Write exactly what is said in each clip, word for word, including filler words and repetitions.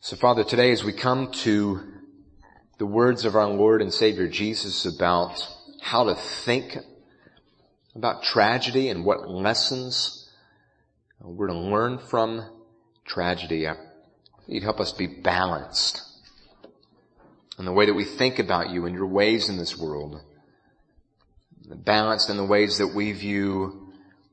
So Father, today as we come to the words of our Lord and Savior Jesus about how to think about tragedy and what lessons we're to learn from tragedy, you'd help us be balanced in the way that we think about you and your ways in this world, balanced in the ways that we view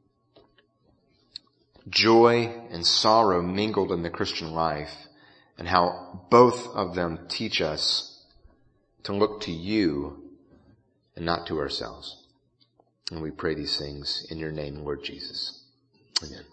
joy and sorrow mingled in the Christian life, and how both of them teach us to look to you and not to ourselves. And we pray these things in your name, Lord Jesus. Amen.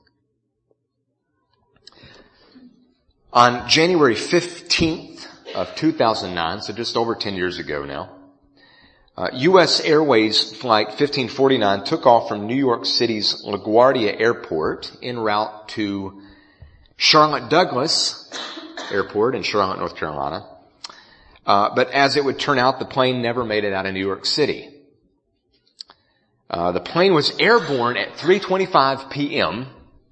On January fifteenth of two thousand nine, so just over ten years ago now, uh, U S Airways Flight fifteen forty-nine took off from New York City's LaGuardia Airport en route to Charlotte Douglas Airport in Charlotte, North Carolina. Uh, but as it would turn out, the plane never made it out of New York City. Uh, the plane was airborne at three twenty-five p.m.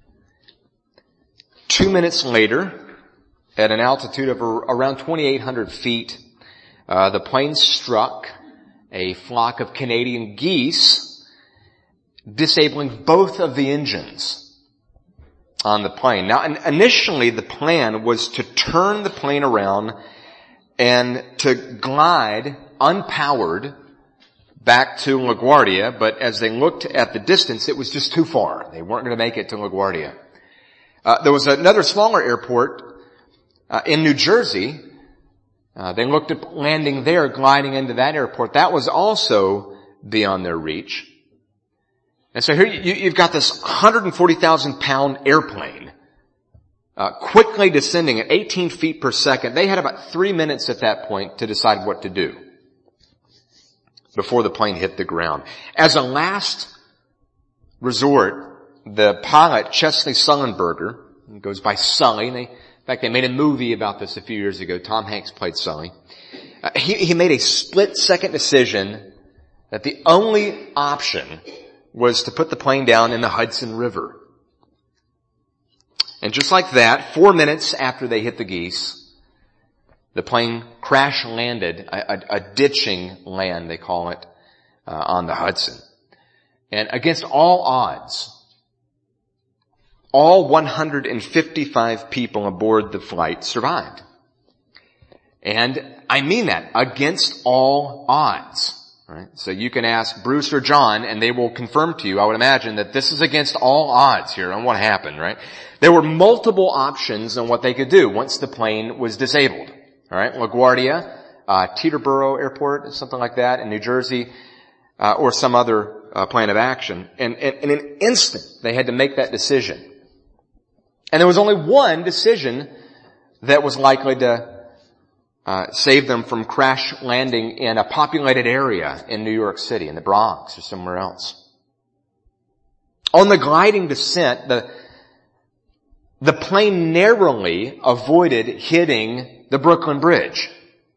Two minutes later, at an altitude of around twenty-eight hundred feet, uh, the plane struck a flock of Canadian geese, disabling both of the engines on the plane. Now, initially the plan was to turn the plane around and to glide unpowered back to LaGuardia, but as they looked at the distance, it was just too far. They weren't going to make it to LaGuardia. Uh, there was another smaller airport uh, in New Jersey. Uh, they looked at landing there, gliding into that airport. That was also beyond their reach. And so here you, you've got this one hundred forty thousand pound airplane, uh, quickly descending at eighteen feet per second. They had about three minutes at that point to decide what to do before the plane hit the ground. As a last resort, the pilot, Chesley Sullenberger, he goes by Sully, and they, in fact, they made a movie about this a few years ago. Tom Hanks played Sully. Uh, he, he made a split-second decision that the only option was to put the plane down in the Hudson River. And just like that, four minutes after they hit the geese, the plane crash landed, a, a, a ditching land, they call it, uh, on the Hudson. And against all odds, all one hundred fifty-five people aboard the flight survived. And I mean that, against all odds. Right? So you can ask Bruce or John and they will confirm to you, I would imagine, that this is against all odds here on what happened, right? There were multiple options on what they could do once the plane was disabled. All right? LaGuardia, uh, Teterboro Airport, something like that in New Jersey, uh, or some other uh, plan of action. And, and in an instant, they had to make that decision. And there was only one decision that was likely to Uh, save them from crash landing in a populated area in New York City, in the Bronx or somewhere else. On the gliding descent, the, the plane narrowly avoided hitting the Brooklyn Bridge.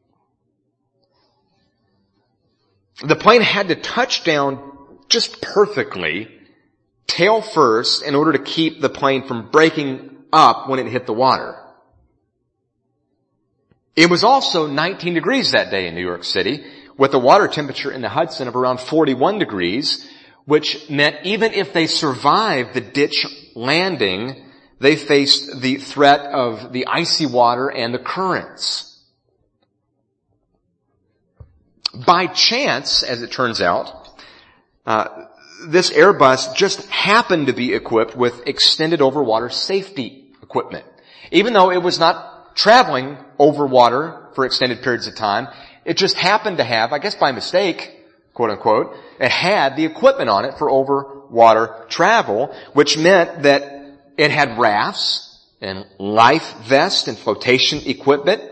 The plane had to touch down just perfectly, tail first, in order to keep the plane from breaking up when it hit the water. It was also nineteen degrees that day in New York City, with a water temperature in the Hudson of around forty-one degrees, which meant even if they survived the ditch landing, they faced the threat of the icy water and the currents. By chance, as it turns out, uh, this Airbus just happened to be equipped with extended overwater safety equipment. Even though it was not traveling over water for extended periods of time, it just happened to have, I guess by mistake, quote unquote, it had the equipment on it for over water travel, which meant that it had rafts and life vests and flotation equipment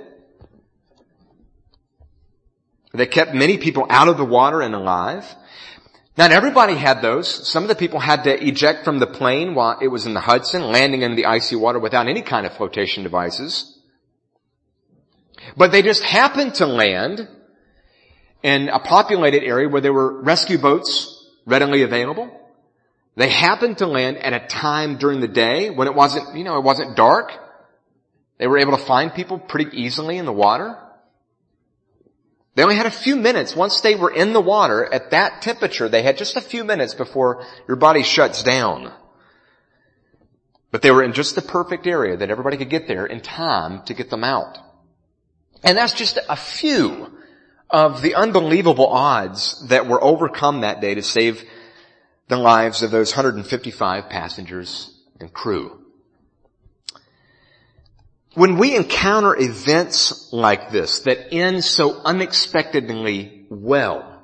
that kept many people out of the water and alive. Not everybody had those. Some of the people had to eject from the plane while it was in the Hudson, landing in the icy water without any kind of flotation devices. But they just happened to land in a populated area where there were rescue boats readily available. They happened to land at a time during the day when it wasn't, you know, it wasn't dark. They were able to find people pretty easily in the water. They only had a few minutes. Once they were in the water at that temperature, they had just a few minutes before your body shuts down. But they were in just the perfect area that everybody could get there in time to get them out. And that's just a few of the unbelievable odds that were overcome that day to save the lives of those one hundred fifty-five passengers and crew. When we encounter events like this that end so unexpectedly well,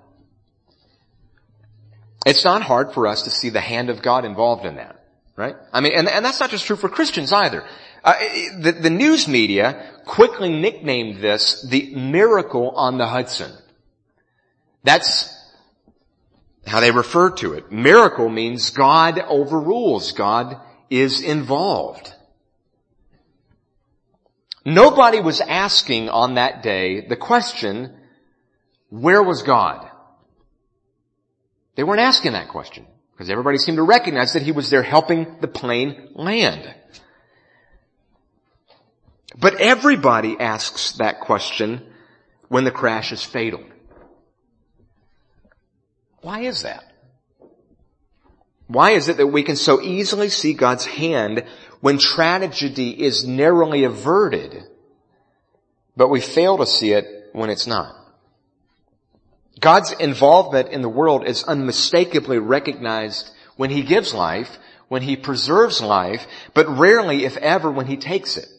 it's not hard for us to see the hand of God involved in that, right? I mean, and, and that's not just true for Christians either. Uh, the, the news media quickly nicknamed this the miracle on the Hudson. That's how they refer to it. Miracle means God overrules. God is involved. Nobody was asking on that day the question, where was God? They weren't asking that question because everybody seemed to recognize that he was there helping the plane land. But everybody asks that question when the crash is fatal. Why is that? Why is it that we can so easily see God's hand when tragedy is narrowly averted, but we fail to see it when it's not? God's involvement in the world is unmistakably recognized when he gives life, when he preserves life, but rarely, if ever, when he takes it.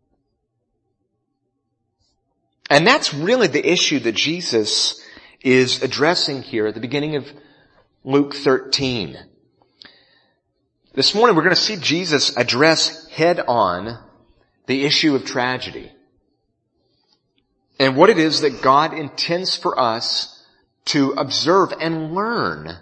And that's really the issue that Jesus is addressing here at the beginning of Luke thirteen. This morning we're going to see Jesus address head on the issue of tragedy and what it is that God intends for us to observe and learn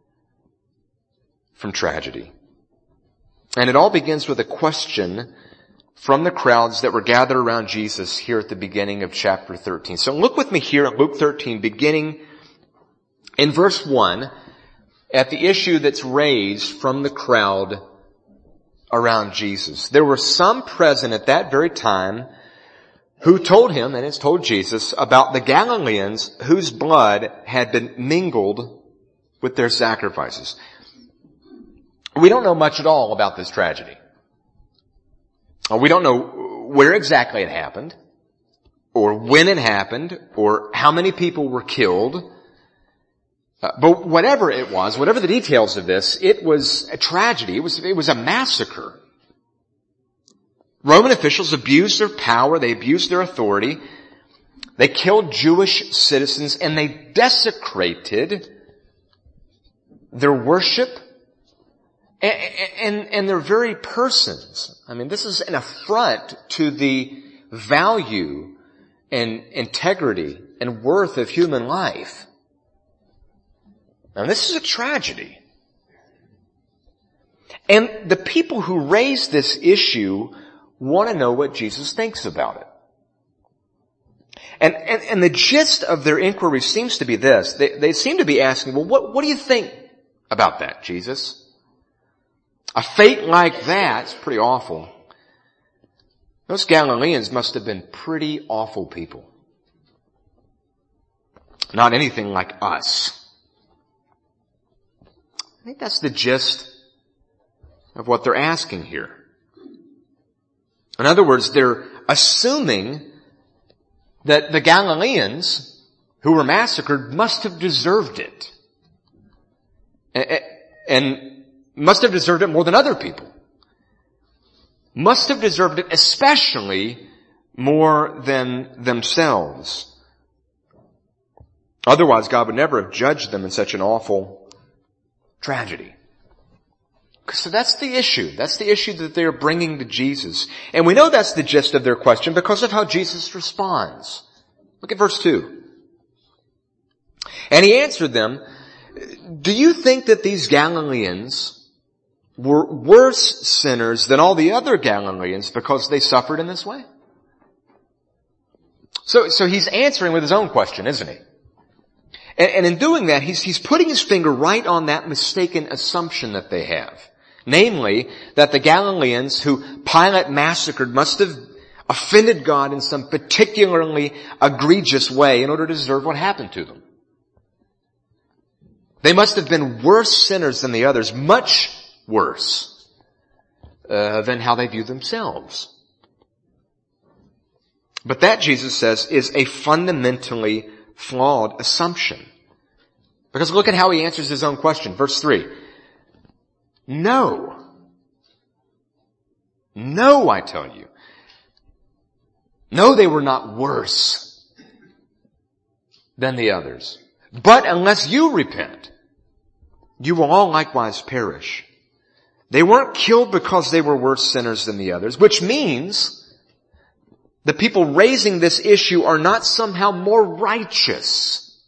from tragedy. And it all begins with a question from the crowds that were gathered around Jesus here at the beginning of chapter thirteen. So look with me here at Luke thirteen, beginning in verse one, at the issue that's raised from the crowd around Jesus. There were some present at that very time who told him, and it's told Jesus, about the Galileans whose blood had been mingled with their sacrifices. We don't know much at all about this tragedy. We don't know where exactly it happened, or when it happened, or how many people were killed. Uh, but whatever it was, whatever the details of this, it was a tragedy. It was, it was a massacre. Roman officials abused their power. They abused their authority. They killed Jewish citizens and they desecrated their worship and, and, and their very persons. I mean, this is an affront to the value and integrity and worth of human life. Now, this is a tragedy. And the people who raise this issue want to know what Jesus thinks about it. And, and, and the gist of their inquiry seems to be this. They, they seem to be asking, well, what, what do you think about that, Jesus? A fate like that's pretty awful. Those Galileans must have been pretty awful people. Not anything like us. I think that's the gist of what they're asking here. In other words, they're assuming that the Galileans who were massacred must have deserved it. And must have deserved it more than other people. Must have deserved it especially more than themselves. Otherwise, God would never have judged them in such an awful tragedy. So that's the issue. That's the issue that they're bringing to Jesus. And we know that's the gist of their question because of how Jesus responds. Look at verse two. And he answered them, do you think that these Galileans were worse sinners than all the other Galileans because they suffered in this way? So, so he's answering with his own question, isn't he? And, and in doing that, he's, he's putting his finger right on that mistaken assumption that they have. Namely, that the Galileans who Pilate massacred must have offended God in some particularly egregious way in order to deserve what happened to them. They must have been worse sinners than the others, much worse uh, than how they view themselves. But that, Jesus says, is a fundamentally flawed assumption. Because look at how he answers his own question. Verse three. No. No, I tell you. No, they were not worse than the others. But unless you repent, you will all likewise perish. They weren't killed because they were worse sinners than the others, which means the people raising this issue are not somehow more righteous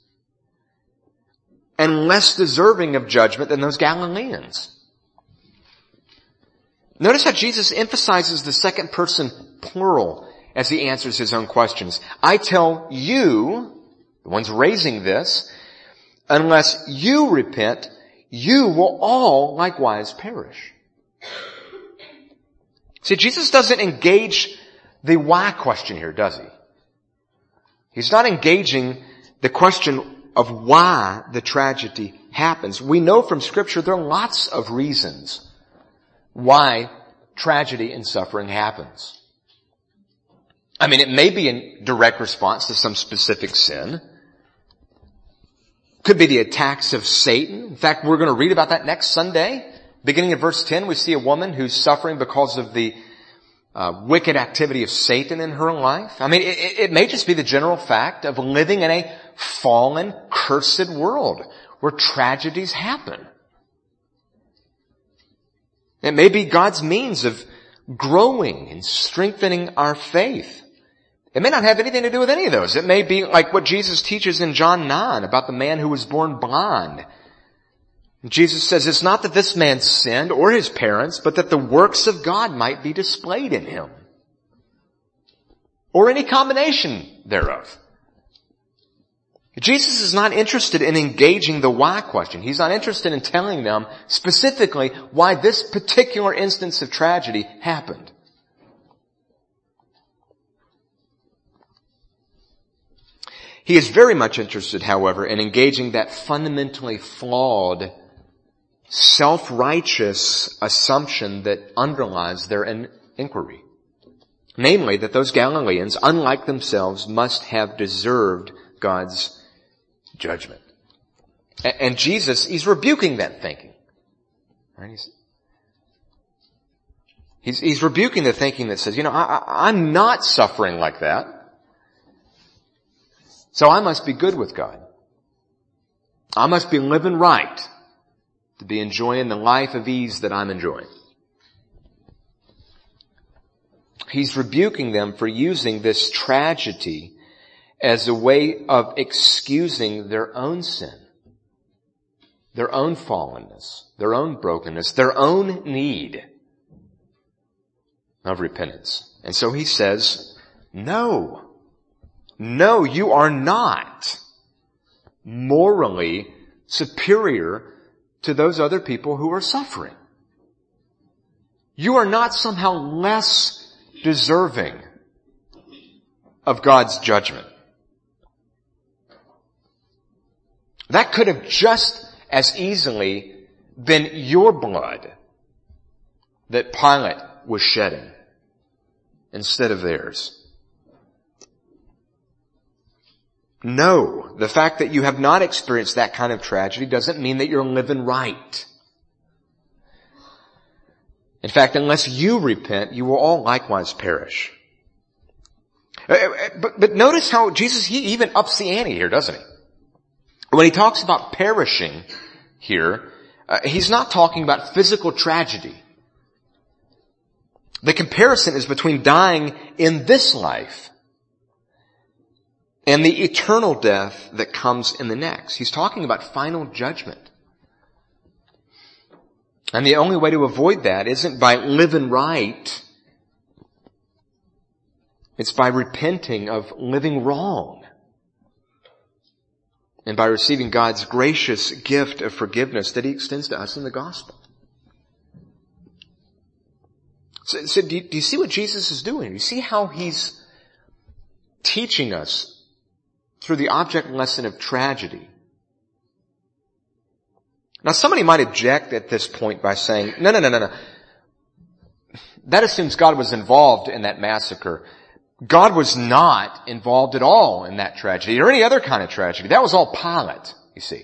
and less deserving of judgment than those Galileans. Notice how Jesus emphasizes the second person plural as he answers his own questions. I tell you, the ones raising this, unless you repent, you will all likewise perish. See, Jesus doesn't engage the why question here, does he? He's not engaging the question of why the tragedy happens. We know from Scripture there are lots of reasons why tragedy and suffering happens. I mean, it may be in direct response to some specific sin. Could be the attacks of Satan. In fact, we're going to read about that next Sunday. Beginning of verse ten, we see a woman who's suffering because of the uh, wicked activity of Satan in her life. I mean, it, it may just be the general fact of living in a fallen, cursed world where tragedies happen. It may be God's means of growing and strengthening our faith. It may not have anything to do with any of those. It may be like what Jesus teaches in John nine about the man who was born blind. Jesus says it's not that this man sinned or his parents, but that the works of God might be displayed in him. Or any combination thereof. Jesus is not interested in engaging the why question. He's not interested in telling them specifically why this particular instance of tragedy happened. He is very much interested, however, in engaging that fundamentally flawed, self-righteous assumption that underlies their in- inquiry. Namely, that those Galileans, unlike themselves, must have deserved God's judgment. And Jesus, he's rebuking that thinking. Right? He's, he's, he's rebuking the thinking that says, you know, I, I, I'm not suffering like that, so I must be good with God. I must be living right to be enjoying the life of ease that I'm enjoying. He's rebuking them for using this tragedy as a way of excusing their own sin, their own fallenness, their own brokenness, their own need of repentance. And so he says, no, no, you are not morally superior to those other people who are suffering. You are not somehow less deserving of God's judgment. That could have just as easily been your blood that Pilate was shedding instead of theirs. No, the fact that you have not experienced that kind of tragedy doesn't mean that you're living right. In fact, unless you repent, you will all likewise perish. But, but notice how Jesus, he even ups the ante here, doesn't he? When he talks about perishing here, uh, he's not talking about physical tragedy. The comparison is between dying in this life and the eternal death that comes in the next. He's talking about final judgment. And the only way to avoid that isn't by living right. It's by repenting of living wrong. And by receiving God's gracious gift of forgiveness that he extends to us in the gospel. So, so do, you, do you see what Jesus is doing? Do you see how he's teaching us through the object lesson of tragedy? Now somebody might object at this point by saying, no, no, no, no, no. That assumes God was involved in that massacre. God was not involved at all in that tragedy or any other kind of tragedy. That was all Pilate, you see.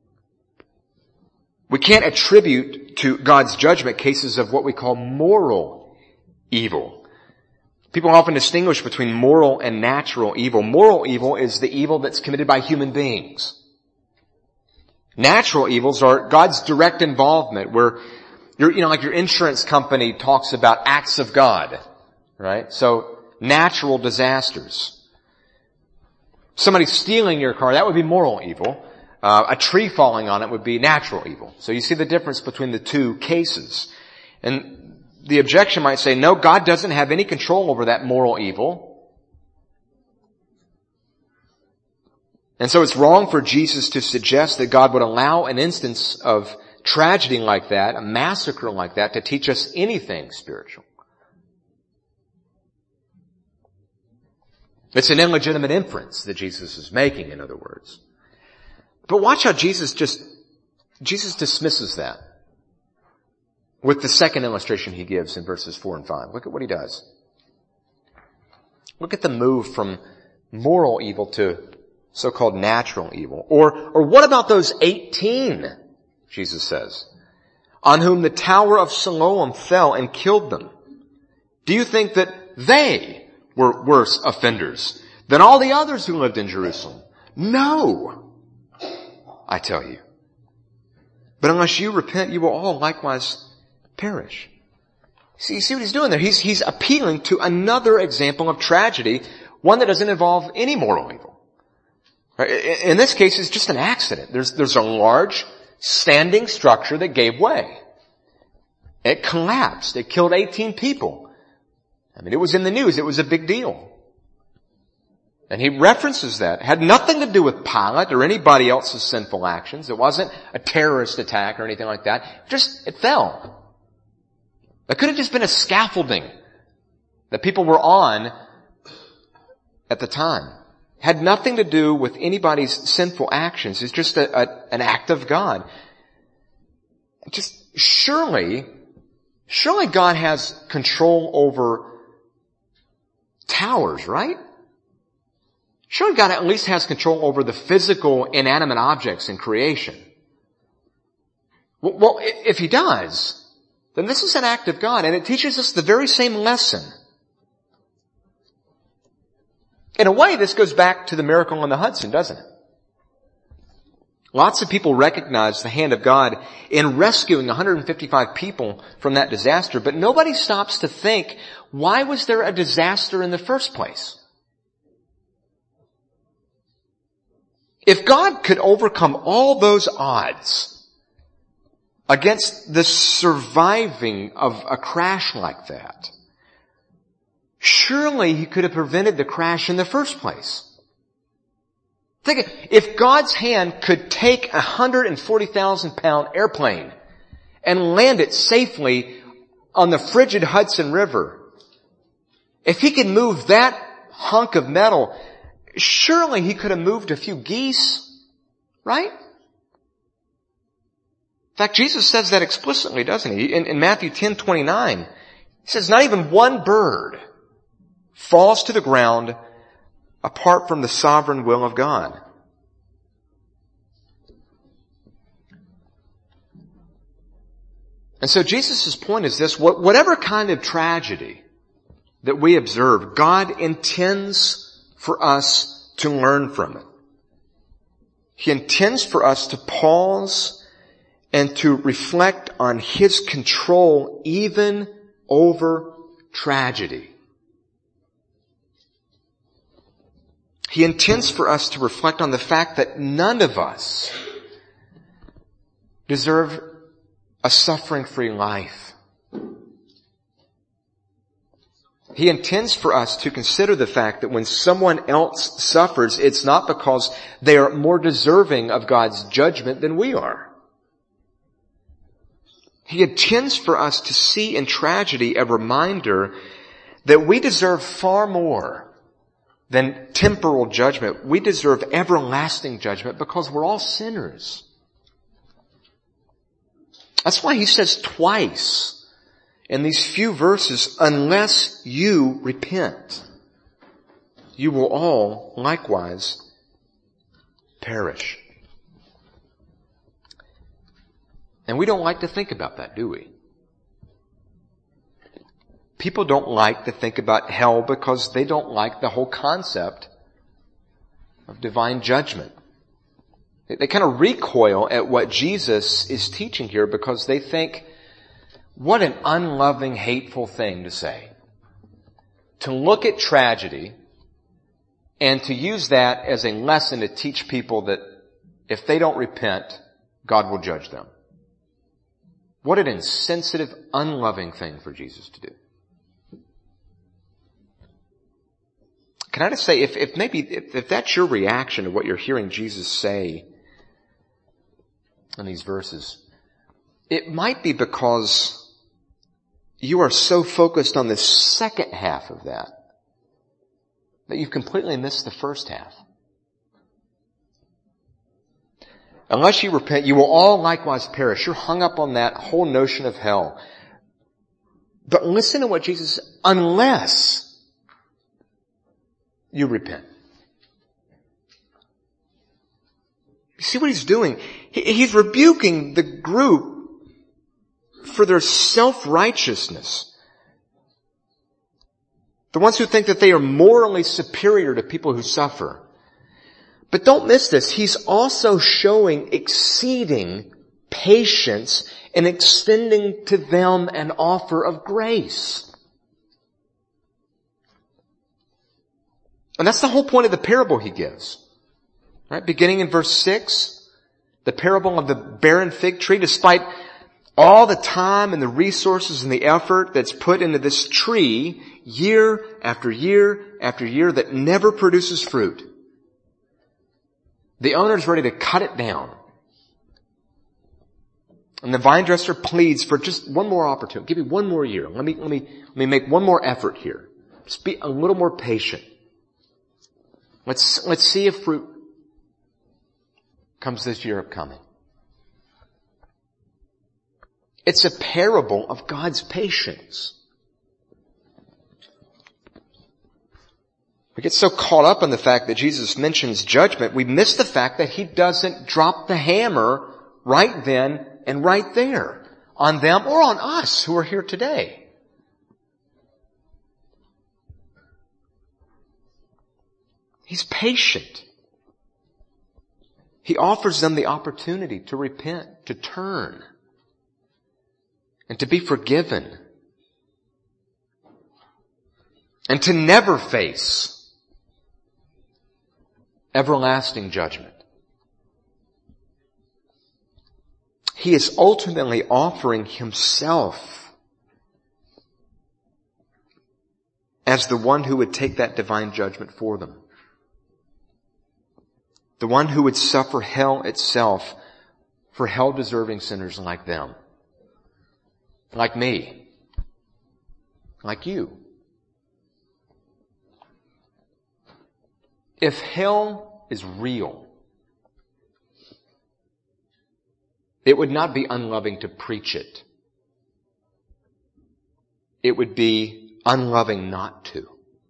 We can't attribute to God's judgment cases of what we call moral evil. People often distinguish between moral and natural evil. Moral evil is the evil that's committed by human beings. Natural evils are God's direct involvement, where you're, you know, like your insurance company talks about acts of God, right? So, natural disasters. Somebody stealing your car, that would be moral evil. Uh, a tree falling on it would be natural evil. So you see the difference between the two cases. And the objection might say, no, God doesn't have any control over that moral evil. And so it's wrong for Jesus to suggest that God would allow an instance of tragedy like that, a massacre like that, to teach us anything spiritual. It's an illegitimate inference that Jesus is making, in other words. But watch how Jesus just, Jesus dismisses that with the second illustration he gives in verses four and five. Look at what he does. Look at the move from moral evil to so-called natural evil. Or, or what about those eighteen, Jesus says, on whom the tower of Siloam fell and killed them? Do you think that they were worse offenders than all the others who lived in Jerusalem? No, I tell you. But unless you repent, you will all likewise perish. See, you see what he's doing there? He's, he's appealing to another example of tragedy, one that doesn't involve any moral evil. In this case, it's just an accident. There's, there's a large standing structure that gave way. It collapsed. It killed eighteen people. I mean, it was in the news. It was a big deal. And he references that. It had nothing to do with Pilate or anybody else's sinful actions. It wasn't a terrorist attack or anything like that. It just, it fell. It could have just been a scaffolding that people were on at the time. Had nothing to do with anybody's sinful actions. It's just a, a, an act of God. Just surely, surely God has control over towers, right? Surely God at least has control over the physical, inanimate objects in creation. Well, well, if he does, then this is an act of God, and it teaches us the very same lesson. In a way, this goes back to the miracle on the Hudson, doesn't it? Lots of people recognize the hand of God in rescuing one hundred fifty-five people from that disaster, but nobody stops to think, why was there a disaster in the first place? If God could overcome all those odds against the surviving of a crash like that, surely he could have prevented the crash in the first place. Think, if God's hand could take a one hundred forty thousand pound airplane and land it safely on the frigid Hudson River, if he could move that hunk of metal, surely he could have moved a few geese, right? In fact, Jesus says that explicitly, doesn't he? In, in Matthew ten twenty-nine, he says, not even one bird falls to the ground apart from the sovereign will of God. And so Jesus' point is this: whatever kind of tragedy that we observe, God intends for us to learn from it. He intends for us to pause and to reflect on His control even over tragedy. He intends for us to reflect on the fact that none of us deserve a suffering-free life. He intends for us to consider the fact that when someone else suffers, it's not because they are more deserving of God's judgment than we are. He intends for us to see in tragedy a reminder that we deserve far more than temporal judgment. We deserve everlasting judgment because we're all sinners. That's why he says twice in these few verses, unless you repent, you will all likewise perish. And we don't like to think about that, do we? People don't like to think about hell because they don't like the whole concept of divine judgment. They, they kind of recoil at what Jesus is teaching here because they think, what an unloving, hateful thing to say. To look at tragedy and to use that as a lesson to teach people that if they don't repent, God will judge them. What an insensitive, unloving thing for Jesus to do. Can I just say, if, if maybe, if, if that's your reaction to what you're hearing Jesus say in these verses, it might be because you are so focused on the second half of that, that you've completely missed the first half. Unless you repent, you will all likewise perish. You're hung up on that whole notion of hell. But listen to what Jesus said, unless you repent. You see what he's doing? He's rebuking the group for their self-righteousness. The ones who think that they are morally superior to people who suffer. But don't miss this. He's also showing exceeding patience and extending to them an offer of grace. And that's the whole point of the parable he gives. Right? Beginning in verse six, the parable of the barren fig tree, despite all the time and the resources and the effort that's put into this tree year after year after year that never produces fruit. The owner's ready to cut it down. And the vine dresser pleads for just one more opportunity. Give me one more year. Let me, let me, let me make one more effort here. Just be a little more patient. Let's, let's see if fruit comes this year upcoming. It's a parable of God's patience. We get so caught up in the fact that Jesus mentions judgment, we miss the fact that he doesn't drop the hammer right then and right there on them or on us who are here today. He's patient. He offers them the opportunity to repent, to turn, and to be forgiven, and to never face everlasting judgment. He is ultimately offering himself as the one who would take that divine judgment for them. The one who would suffer hell itself for hell-deserving sinners like them. Like me. Like you. If hell is real, it would not be unloving to preach it. It would be unloving not to.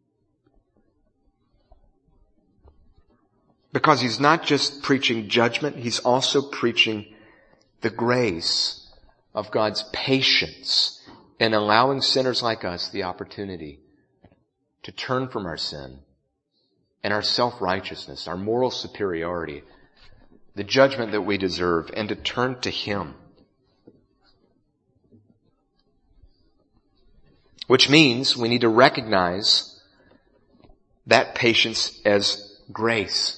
Because he's not just preaching judgment, he's also preaching the grace of God's patience in allowing sinners like us the opportunity to turn from our sin and our self-righteousness, our moral superiority, the judgment that we deserve, and to turn to him. Which means we need to recognize that patience as grace.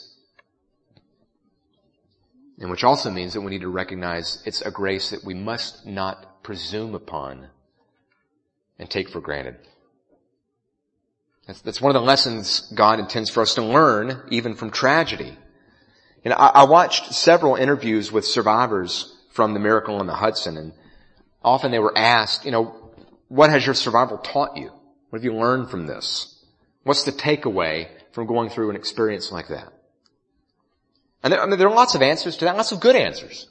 And which also means that we need to recognize it's a grace that we must not presume upon and take for granted. That's, that's one of the lessons God intends for us to learn, even from tragedy. And I, I watched several interviews with survivors from the Miracle on the Hudson, and Often they were asked, you know, what has your survival taught you? What have you learned from this? What's the takeaway from going through an experience like that? And there, I mean, there are lots of answers to that, lots of good answers.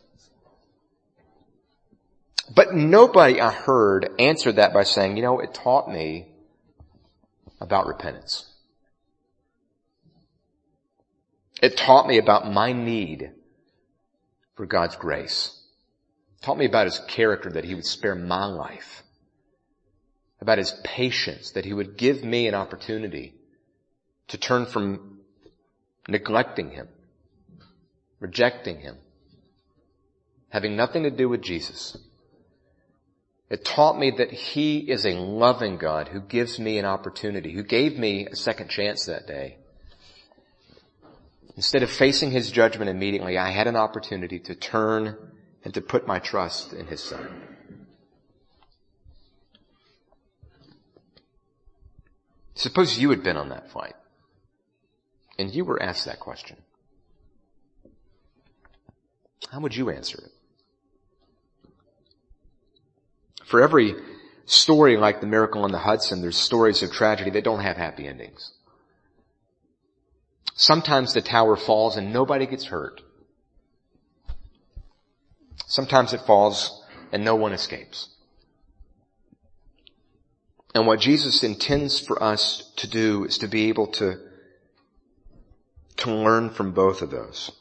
But nobody I heard answered that by saying, you know, it taught me about repentance. It taught me about my need for God's grace. It taught me about His character, that He would spare my life. About His patience, that He would give me an opportunity to turn from neglecting Him, rejecting Him, having nothing to do with Jesus. It taught me that He is a loving God who gives me an opportunity, who gave me a second chance that day. Instead of facing His judgment immediately, I had an opportunity to turn and to put my trust in His Son. Suppose you had been on that flight and you were asked that question. How would you answer it? For every story like the miracle on the Hudson, there's stories of tragedy that don't have happy endings. Sometimes the tower falls and nobody gets hurt. Sometimes it falls and no one escapes. And what Jesus intends for us to do is to be able to, to learn from both of those.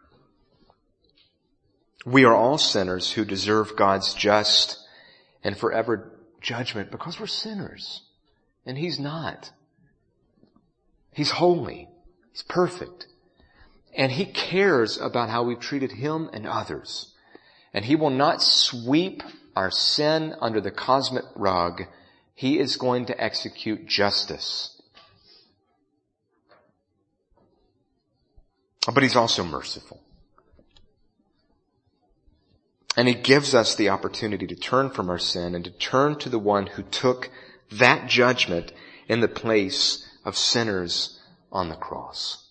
We are all sinners who deserve God's just and forever judgment because we're sinners. And He's not. He's holy. He's perfect. And He cares about how we've treated Him and others. And He will not sweep our sin under the cosmic rug. He is going to execute justice. But He's also merciful. And He gives us the opportunity to turn from our sin and to turn to the one who took that judgment in the place of sinners on the cross.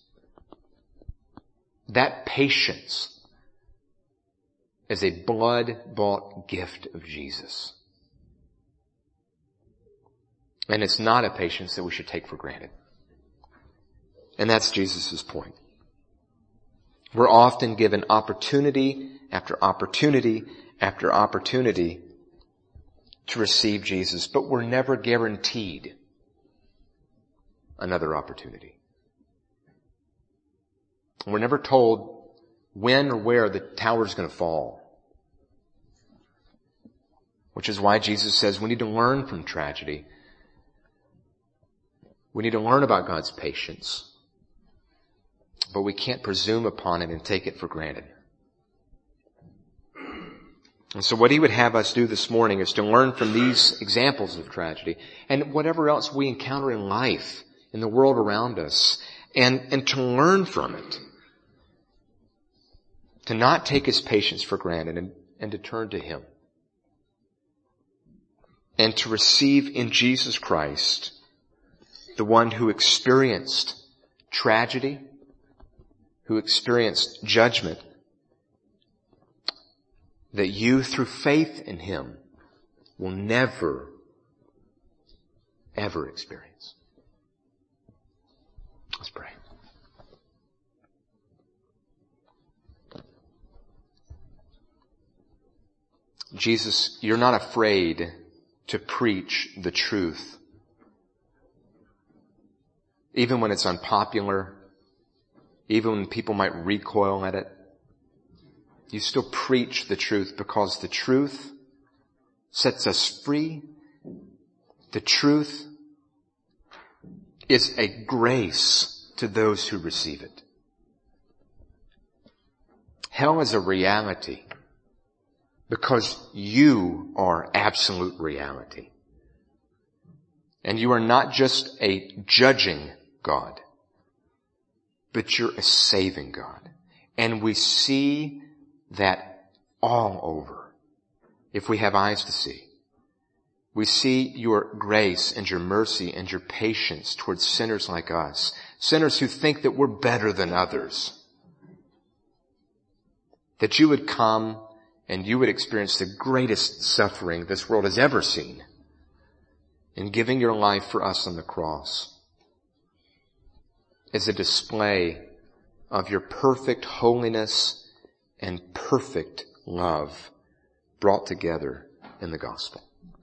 That patience is a blood-bought gift of Jesus. And it's not a patience that we should take for granted. And that's Jesus' point. We're often given opportunity after opportunity after opportunity to receive Jesus, but we're never guaranteed another opportunity. We're never told when or where the tower is going to fall. Which is why Jesus says we need to learn from tragedy. We need to learn about God's patience. But we can't presume upon it and take it for granted. And so what He would have us do this morning is to learn from these examples of tragedy and whatever else we encounter in life, in the world around us, and, and to learn from it. To not take His patience for granted and, and to turn to Him. And to receive in Jesus Christ the one who experienced tragedy, who experienced judgment, that you through faith in Him will never, ever experience. Let's pray. Jesus, You're not afraid to preach the truth. Even when it's unpopular, even when people might recoil at it, You still preach the truth because the truth sets us free. The truth is a grace to those who receive it. Hell is a reality because You are absolute reality. And You are not just a judging God, but You're a saving God. And we see that all over, if we have eyes to see. We see Your grace and Your mercy and Your patience towards sinners like us, sinners who think that we're better than others. That You would come and you would experience the greatest suffering this world has ever seen in giving your life for us on the cross as a display of your perfect holiness and perfect love brought together in the gospel.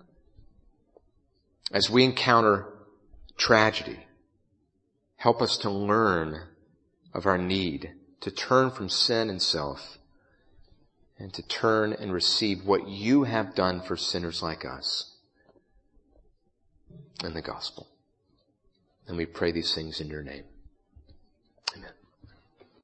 As we encounter tragedy, help us to learn of our need to turn from sin and self and to turn and receive what you have done for sinners like us in the gospel. And we pray these things in your name. Amen.